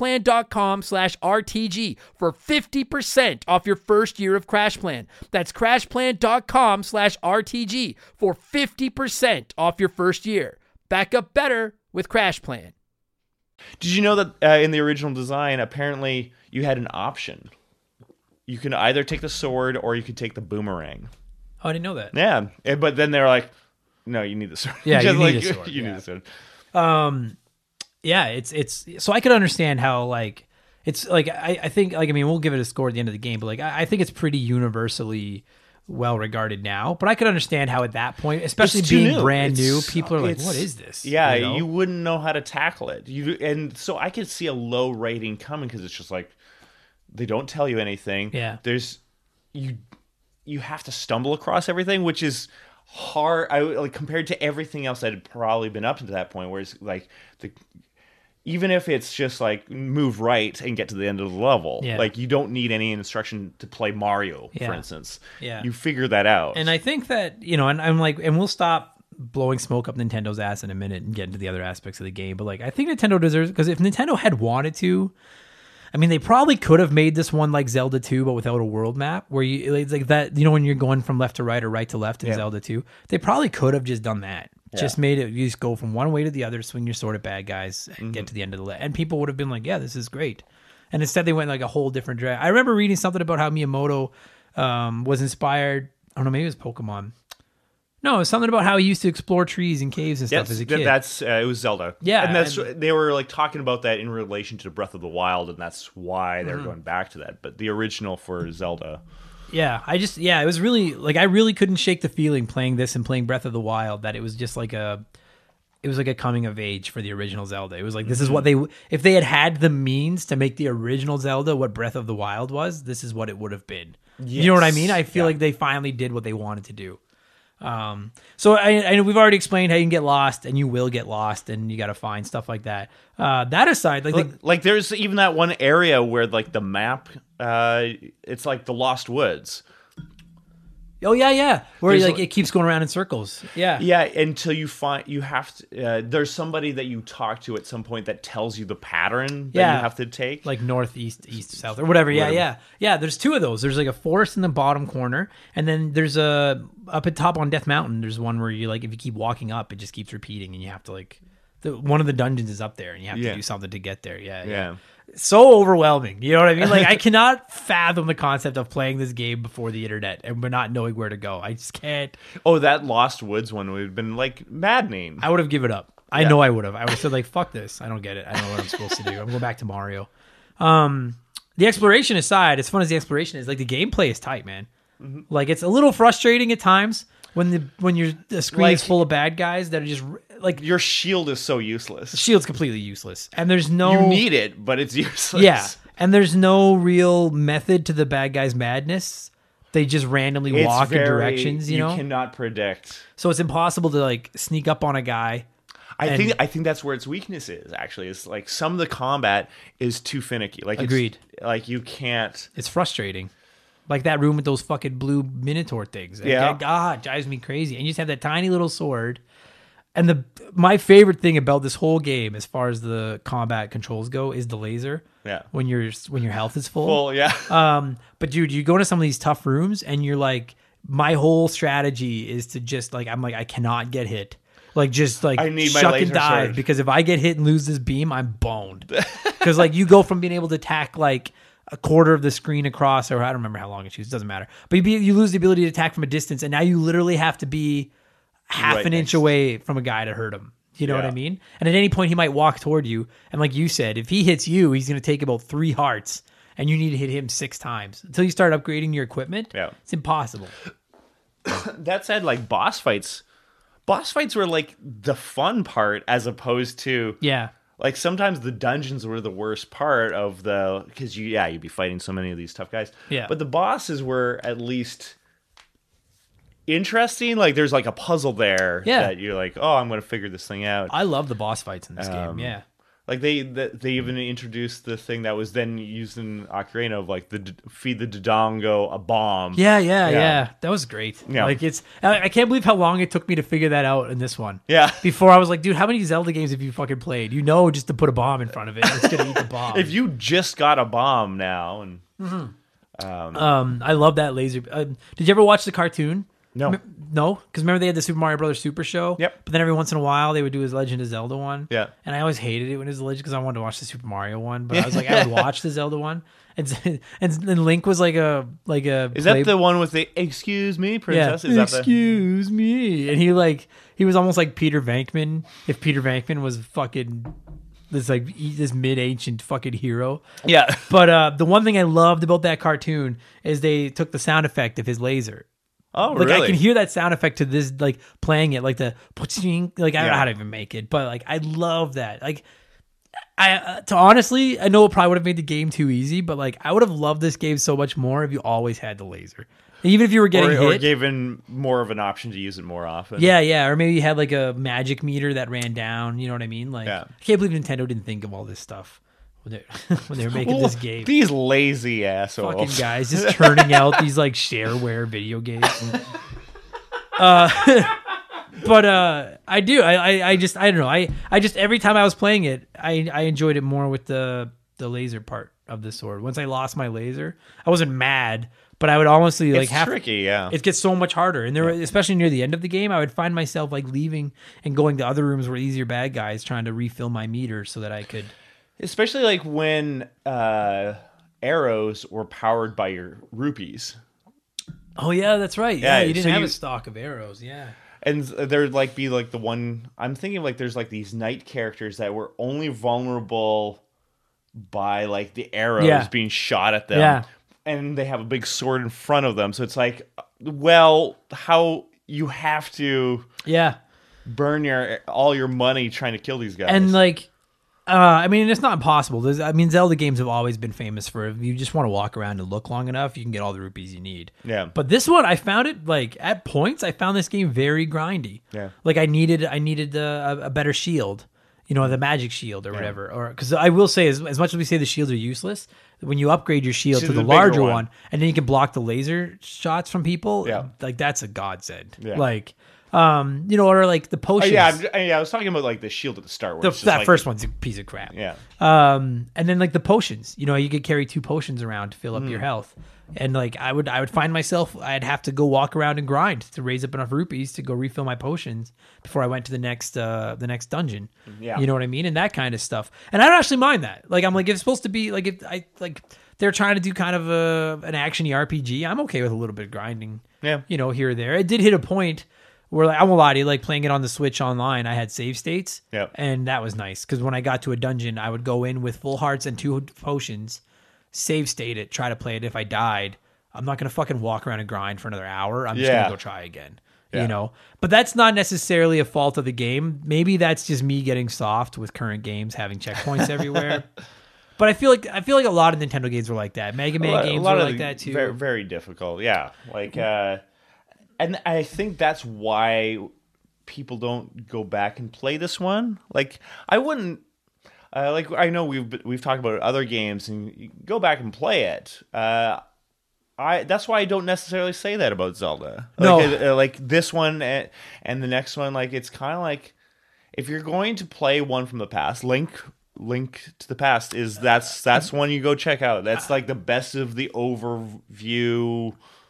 crashplan.com/RTG for 50% off your first year of CrashPlan. That's crashplan.com/RTG for 50% off your first year. Back up better with CrashPlan. Did you know that in the original design, apparently you had an option? You can either take the sword or you could take the boomerang. Oh, I didn't know that. Yeah, but then they're like, no, you need the sword. Yeah, Just you need a sword. You need the sword. Yeah, it's so I could understand how, like, it's like, I think, like, I mean, we'll give it a score at the end of the game, but like, I think it's pretty universally well regarded now. But I could understand how at that point, especially being brand new, people are like, what is this? Yeah, you wouldn't know how to tackle it. And so I could see a low rating coming because it's just like, they don't tell you anything. Yeah. You have to stumble across everything, which is hard. Like, compared to everything else that had probably been up to that point, where it's like even if it's just like move right and get to the end of the level, like, you don't need any instruction to play Mario, for instance. Yeah, you figure that out. And I think that, and I'm like, and we'll stop blowing smoke up Nintendo's ass in a minute and get into the other aspects of the game. But like, I think Nintendo deserves, because if Nintendo had wanted to, I mean, they probably could have made this one like Zelda 2, but without a world map, where you, it's like that, when you're going from left to right or right to left in Zelda 2, they probably could have just done that. Yeah. Just made it, you just go from one way to the other, swing your sword at bad guys, and get to the end of the and people would have been like, yeah, this is great. And instead they went like a whole different direction. I remember reading something about how Miyamoto was inspired, I don't know, maybe it was Pokemon. No, it was something about how he used to explore trees and caves and stuff as a kid. It was Zelda. Yeah. And they were like talking about that in relation to Breath of the Wild, and that's why they're going back to that. But the original for Zelda. Yeah, it was really, like, I really couldn't shake the feeling playing this and playing Breath of the Wild that it was just like it was like a coming of age for the original Zelda. It was like, this is what if they had the means to make the original Zelda what Breath of the Wild was, this is what it would have been. Yes. You know what I mean? I feel like they finally did what they wanted to do. So I know we've already explained how you can get lost, and you will get lost, and you got to find stuff like that. That aside, like there's even that one area where like the map, it's like the Lost Woods. Oh yeah, where it keeps going around in circles. Yeah, until you have to. There's somebody that you talk to at some point that tells you the pattern that you have to take, like north, east, south, or whatever. Yeah. There's two of those. There's like a forest in the bottom corner, and then there's a up at top on Death Mountain. There's one where you, like, if you keep walking up, it just keeps repeating, and you have to, like, one of the dungeons is up there, and you have to do something to get there. Yeah. So overwhelming, you know what I mean? Like, I cannot fathom the concept of playing this game before the internet and we're not knowing where to go. I just can't. Oh, that Lost Woods one would have been like maddening. I would have given up. I know I would have. I would have said, like, fuck this. I don't get it. I don't know what I'm supposed to do. I'm going back to Mario. The exploration aside, as fun as the exploration is, like, the gameplay is tight, man. Mm-hmm. Like, it's a little frustrating at times when the screen is full of bad guys that are just, like, your shield is so useless. The shield's completely useless, and there's no, you need it, but it's useless. Yeah, and there's no real method to the bad guys' madness. They just randomly walk in directions. You cannot predict. So it's impossible to, like, sneak up on a guy. I think that's where its weakness is. Actually, it's like some of the combat is too finicky. Like, agreed. Like, you can't. It's frustrating. Like that room with those fucking blue Minotaur things. God, drives me crazy. And you just have that tiny little sword. And my favorite thing about this whole game, as far as the combat controls go, is the laser. Yeah. When your health is full. But dude, you go into some of these tough rooms, and you're like, my whole strategy is to just, like, I'm like, I cannot get hit. Like just like I need my shuck laser and dive sword. because if I get hit and lose this beam, I'm boned. Because like you go from being able to attack like a quarter of the screen across, or I don't remember how long it shoots, doesn't matter. But you lose the ability to attack from a distance, and now you literally have to be half Right an inch next. away from a guy to hurt him. You know what I Yeah. mean? And at any point he might walk toward you, and like you said, if he hits you, he's going to take about 3 hearts, and you need to hit him 6 times until you start upgrading your equipment. Yeah. It's impossible. That said, like boss fights were like the fun part as opposed to Yeah. like sometimes the dungeons were the worst part of the because you'd be fighting so many of these tough guys. Yeah. But the bosses were at least interesting. Like there's like a puzzle there that you're like, oh, I'm gonna figure this thing out. I love the boss fights in this game. Yeah. Like they even introduced the thing that was then used in Ocarina of like feed the Dodongo a bomb. Yeah. That was great. Yeah. Like I can't believe how long it took me to figure that out in this one. Yeah. Before I was like, dude, how many Zelda games have you fucking played? You know, just to put a bomb in front of it, it's gonna eat the bomb. If you just got a bomb now and I love that laser. Did you ever watch the cartoon? no. No, because remember they had the Super Mario Brothers Super Show. Yep. But then every once in a while they would do his Legend of Zelda one. Yeah. And I always hated it when it was Legend because I wanted to watch the Super Mario one, but I was like, I would watch the Zelda one. And then Link was like a Is that the one with the "Excuse me, princess"? Is that the excuse me? And he was almost like Peter Venkman if Peter Venkman was fucking this mid-ancient fucking hero. yeah? But the one thing I loved about that cartoon is they took the sound effect of his laser. Oh, Like really? I can hear that sound effect to this, like playing it, like the like I don't know Yeah. how to even make it, but like I love that. Like honestly, I know it probably would have made the game too easy, but like I would have loved this game so much more if you always had the laser, even if you were getting or hit. given more of an option to use it more often. Yeah, or maybe you had like a magic meter that ran down. You know what I mean? Like Yeah. I can't believe Nintendo didn't think of all this stuff when they were making this game. These lazy assholes. Fucking guys just churning out these like shareware video games. But I do. I just I don't know. I just every time I was playing it, I enjoyed it more with the laser part of the sword. Once I lost my laser, I wasn't mad, but I would honestly like It's tricky, yeah. It gets so much harder, and there, especially near the end of the game, I would find myself like leaving and going to other rooms where these are bad guys, trying to refill my meter so that I could. Especially like when arrows were powered by your rupees. Oh yeah, that's right. Yeah, Yeah, you didn't so have you- a stock of arrows. Yeah. And there'd like be like the one I'm thinking of, like there's like these knight characters that were only vulnerable by like the arrows being shot at them. Yeah. And they have a big sword in front of them. So it's like, well, how you have to Yeah. burn all your money trying to kill these guys. And like, I mean, it's not impossible. Zelda games have always been famous for if you just want to walk around and look long enough, you can get all the rupees you need. Yeah. But this one, I found it like at points, I found this game very grindy. Yeah. Like I needed a better shield, the magic shield or whatever. Or because I will say, as much as we say the shields are useless, when you upgrade your shield See, to the the bigger larger one. one, and then you can block the laser shots from people, Yeah. like that's a godsend. Yeah. Like, or like the potions. I was talking about like the shield at the start. Where it's just That like, first one's a piece of crap. Yeah. And then like the potions, you could carry 2 potions around to fill up your health. And like I would find myself, I'd have to go walk around and grind to raise up enough rupees to go refill my potions before I went to the next dungeon. Yeah. You know what I mean? And that kind of stuff. And I don't actually mind that. Like I'm like, if it's supposed to be like, if I like they're trying to do kind of an action-y RPG, I'm okay with a little bit of grinding. Yeah. Here or there. It did hit a point where like, I won't lie to you, like playing it on the Switch online, I had save states. Yep. And that was nice because when I got to a dungeon, I would go in with full hearts and 2 potions, save state it, try to play it. If I died, I'm not going to fucking walk around and grind for another hour. I'm just going Yeah. to go try again. Yeah. But that's not necessarily a fault of the game. Maybe that's just me getting soft with current games having checkpoints everywhere. But I feel like a lot of Nintendo games were like that. Mega Man games were like that too. Very, very difficult. Yeah. Like, and I think that's why people don't go back and play this one. Like, I wouldn't. Like, I know we've talked about other games, and you go back and play it. That's why I don't necessarily say that about Zelda. No. Like this one and the next one. Like, it's kind of like if you're going to play one from the past, Link to the Past that's one you go check out. That's like the best of the overview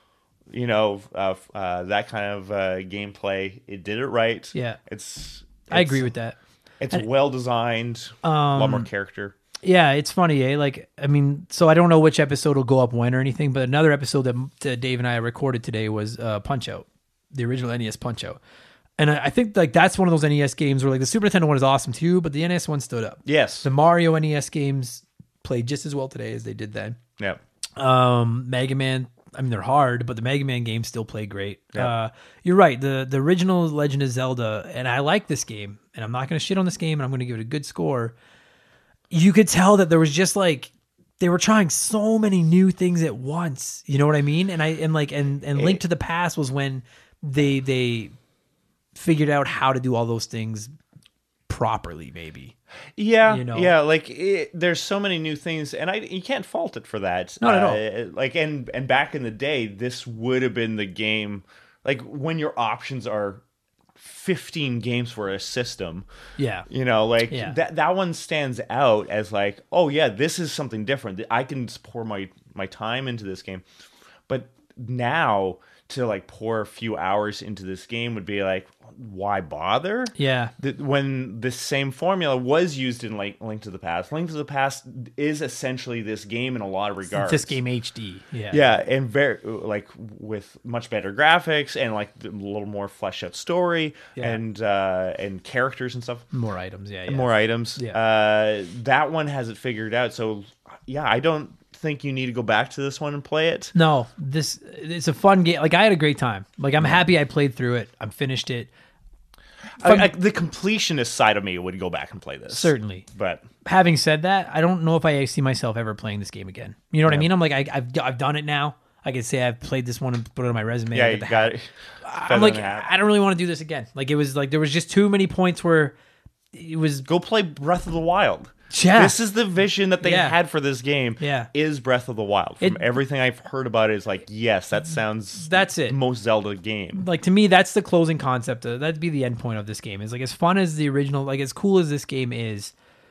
that kind of gameplay. It did it right. Yeah. It's I agree with that. It's well designed. A lot more character. Yeah, it's funny, eh? Like, I mean, so I don't know which episode will go up when or anything, but another episode that Dave and I recorded today was Punch Out, the original NES Punch Out. And I think like that's one of those NES games where like the Super Nintendo one is awesome too, but the NES one stood up. Yes. The Mario NES games played just as well today as they did then. Yeah. Mega Man, I mean, they're hard, but the Mega Man games still play great. Yeah. You're right. The original Legend of Zelda, and I like this game, and I'm not going to shit on this game, and I'm going to give it a good score. You could tell that there was just like they were trying so many new things at once. You know what I mean? And Link to the Past was when they figured out how to do all those things properly, maybe. Yeah, You know? yeah. Like there's so many new things, and you can't fault it for that. Not at all. Like and back in the day, this would have been the game. Like when your options are 15 games for a system. Yeah. Like Yeah. that one stands out as like, oh yeah, this is something different. I can pour my time into this game. But now to like pour a few hours into this game would be like, why bother? Yeah. When the same formula was used in like Link to the Past. Link to the Past is essentially this game in a lot of regards. This game HD. Yeah. Yeah, and very like with much better graphics and like a little more fleshed out story Yeah. and characters and stuff. More items. Yeah. More items. Yeah. That one has it figured out. So yeah, I don't think you need to go back to this one and play it. No, it's a fun game. Like I had a great time. Like I'm happy I played through it. I'm finished it. The completionist side of me would go back and play this. Certainly. But Having said that, I don't know if I see myself ever playing this game again. You know what I mean? I'm like, I've done it now. I can say I've played this one and put it on my resume. yeah, I you got the got it. I'm like, I don't really want to do this again. Like it was like there was just too many points where it was. Go play Breath of the Wild. Yeah. This is the vision that they Yeah. had for this game. Yeah. Is Breath of the Wild. From everything I've heard about it, is like, yes, that sounds That's it. most Zelda game. Like to me, that's the closing concept. That'd be the end point of this game. Is like as fun as the original, like as cool as this game is,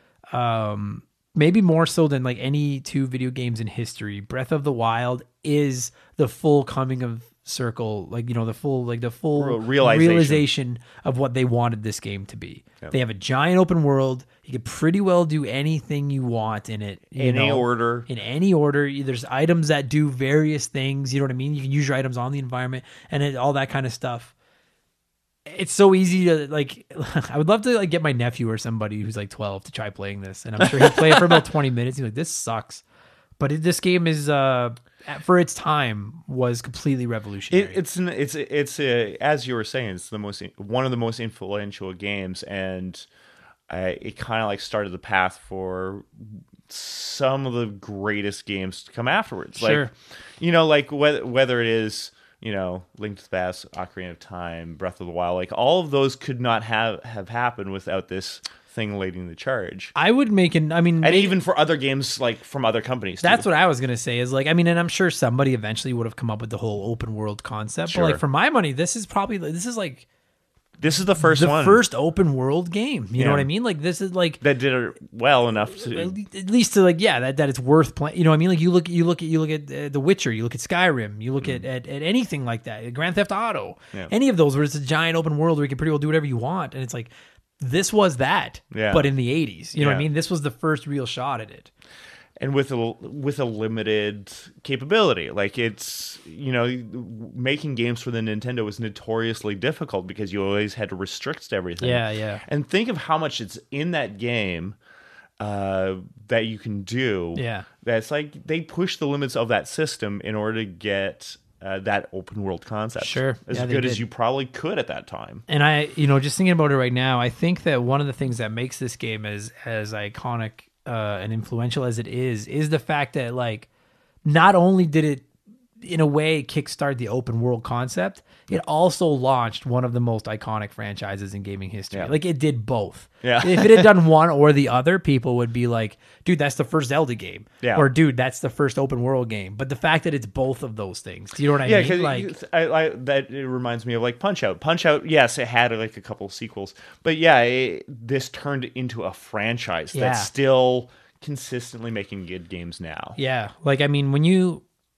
maybe more so than like any two video games in history. Breath of the Wild is the full coming of circle, like the full realization of what they wanted this game to be. Yep. They have a giant open world. You could pretty well do anything you want in it. In any order. In any order. There's items that do various things. You know what I mean? You can use your items on the environment and all that kind of stuff. It's so easy to like. I would love to like get my nephew or somebody who's like 12 to try playing this, and I'm sure he'll play it for about 20 minutes. He's like, "This sucks," but this game is for its time was completely revolutionary. It's as you were saying, it's one of the most influential games, and it kind of like started the path for some of the greatest games to come afterwards. Sure. Like whether it is Link to the Past, Ocarina of Time, Breath of the Wild, like all of those could not have happened without this thing leading the charge. I would And even for other games like from other companies. That's what I was gonna say. Is like, and I'm sure somebody eventually would have come up with the whole open world concept. Sure. But like for my money, this is This is the first one. first open world game. You know what I mean? Like this is like that did it well enough to at least to like that it's worth playing. You know what I mean? Like you look at The Witcher, you look at Skyrim, you look at anything like that, Grand Theft Auto, any of those where it's a giant open world where you can pretty well do whatever you want, and it's like this was that, but in the 80s. You know what I mean? This was the first real shot at it. And with a limited capability, like it's making games for the Nintendo was notoriously difficult because you always had to restrict everything. Yeah. And think of how much it's in that game that you can do. Yeah. That's like they push the limits of that system in order to get that open world concept. Sure. As Yeah, they good as did. you probably could at that time. And I, just thinking about it right now, I think that one of the things that makes this game as iconic and influential as it is the fact that like not only did it in a way kickstart the open world concept, it also launched one of the most iconic franchises in gaming history. Yeah. Like it did both. Yeah. If it had done one or the other, people would be like, dude, that's the first Zelda game. Yeah. Or dude, that's the first open world game. But the fact that it's both of those things, do you know what I Yeah, mean? because that it reminds me of like Punch Out. Punch Out, yes, it had like a couple sequels, but yeah, this turned into a franchise Yeah. that's still consistently making good games now. Yeah. Like, I mean, when you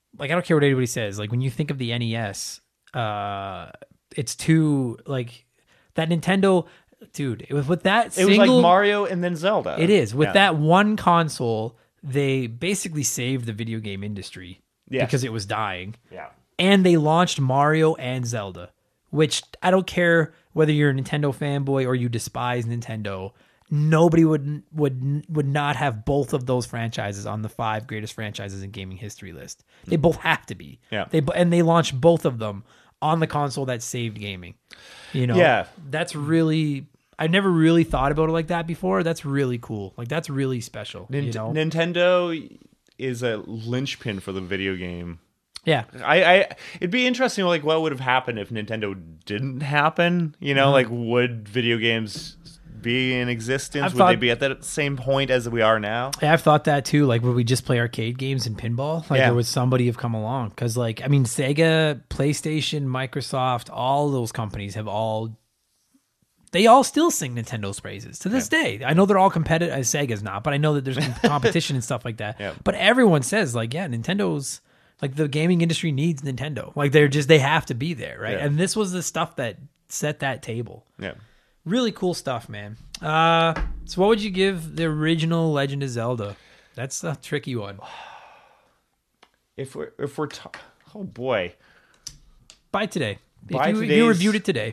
like, I don't care what anybody says. Like, when you think of the NES, it's too, like, that Nintendo, dude, it was with that It was like Mario and then Zelda. It is. With that one console, they basically saved the video game industry because it was dying. Yeah. And they launched Mario and Zelda, which I don't care whether you're a Nintendo fanboy or you despise Nintendo. Nobody would not have both of those franchises on the 5 greatest franchises in gaming history list. They both have to be. Yeah. They launched both of them on the console that saved gaming. You know. Yeah. That's really. I never really thought about it like that before. That's really cool. Like, that's really special. You know? Nintendo is a linchpin for the video game. Yeah. It'd be interesting, like, what would have happened if Nintendo didn't happen? You know, like, would video games be in existence? Would they be at that same point as we are now? Yeah, I've thought that too. Like, would we just play arcade games and pinball? Like, or would somebody have come along? Because, like, I mean, Sega, PlayStation, Microsoft, all those companies have they all still sing Nintendo's praises to this day. I know they're all competitive. Sega's not, but I know that there's competition and stuff like that. Yeah. But everyone says, like, yeah, Nintendo's, like, the gaming industry needs Nintendo. Like, they have to be there, right? Yeah. And this was the stuff that set that table. Yeah. Really cool stuff, man. So what would you give the original Legend of Zelda? That's a tricky one. If we're oh boy. By today. By if you reviewed it today.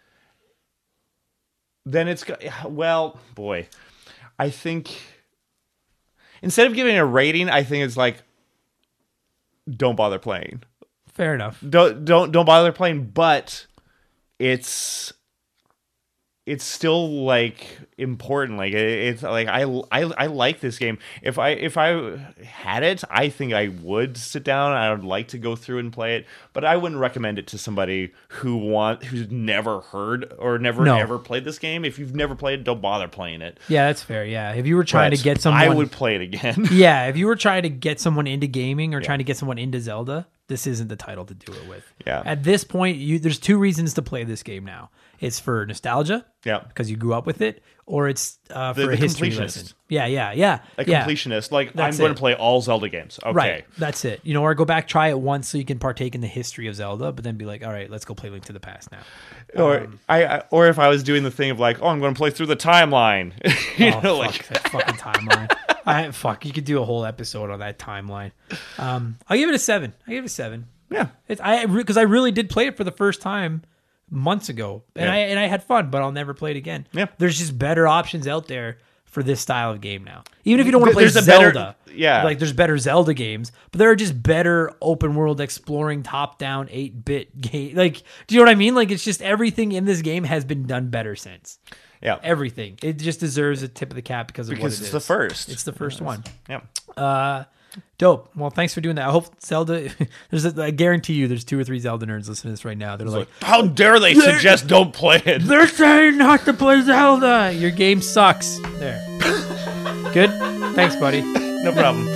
Then well, boy. I think instead of giving a rating, I think it's like, don't bother playing. Fair enough. Don't bother playing, but it's still, like, important. Like, it's like I like this game. If I had it, I think I would sit down. I would like to go through and play it, but I wouldn't recommend it to somebody who's never heard or ever played this game. If you've never played it, don't bother playing it. Yeah, that's fair. Yeah, if you were trying to get someone, I would play it again. Yeah, if you were trying to get someone into gaming or trying to get someone into Zelda, this isn't the title to do it with. Yeah. At this point, there's 2 reasons to play this game now. It's for nostalgia, because you grew up with it, or it's for a history lesson. Yeah. A completionist. Like, I'm going to play all Zelda games. Okay. Right. That's it. You know, or go back, try it once so you can partake in the history of Zelda, but then be like, all right, let's go play Link to the Past now. Or if I was doing the thing of, like, I'm going to play through the timeline. That fucking timeline. You could do a whole episode on that timeline. I'll give it a 7. Yeah. Because I really did play it for the first time months ago, and I had fun, but I'll never play it again. Yeah. There's just better options out there for this style of game now. Even if you don't want to play Zelda, like, there's better Zelda games, but there are just better open world exploring top-down 8-bit game. Like, do you know what I mean? Like, it's just everything in this game has been done better since. Yeah. Everything. It just deserves a tip of the cap because what it is. It's the first. It's the first one. Yeah. Dope. Well, thanks for doing that. I hope Zelda. I guarantee you, there's 2 or 3 Zelda nerds listening to this right now. They're like, how dare they suggest don't play it? They're saying not to play Zelda. Your game sucks. There. Good. Thanks, buddy. No problem.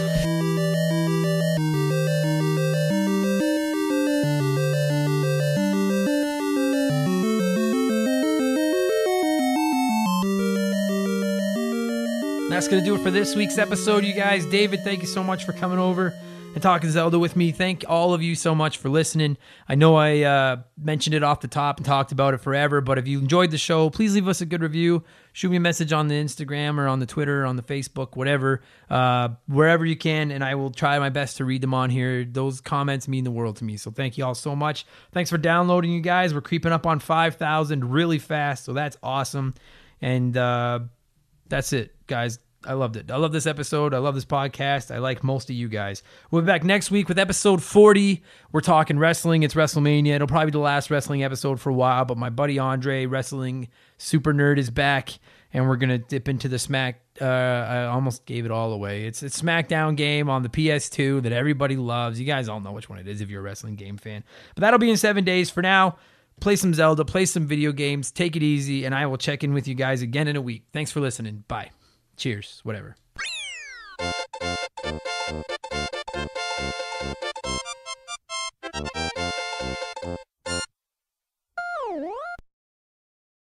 That's going to do it for this week's episode, you guys. David, thank you so much for coming over and talking Zelda with me. Thank all of you so much for listening. I know I mentioned it off the top and talked about it forever, but if you enjoyed the show, please leave us a good review. Shoot me a message on the Instagram or on the Twitter, or on the Facebook, whatever, wherever you can, and I will try my best to read them on here. Those comments mean the world to me, so thank you all so much. Thanks for downloading, you guys. We're creeping up on 5,000 really fast, so that's awesome. And that's it, guys. I loved it. I love this episode. I love this podcast. I like most of you guys. We'll be back next week with episode 40. We're talking wrestling. It's WrestleMania. It'll probably be the last wrestling episode for a while, but my buddy Andre, wrestling super nerd, is back, and we're going to dip into the I almost gave it all away. It's a SmackDown game on the PS2 that everybody loves. You guys all know which one it is if you're a wrestling game fan. But that'll be in 7 days. For now, play some Zelda, play some video games, take it easy, and I will check in with you guys again in a week. Thanks for listening. Bye. Cheers. Whatever.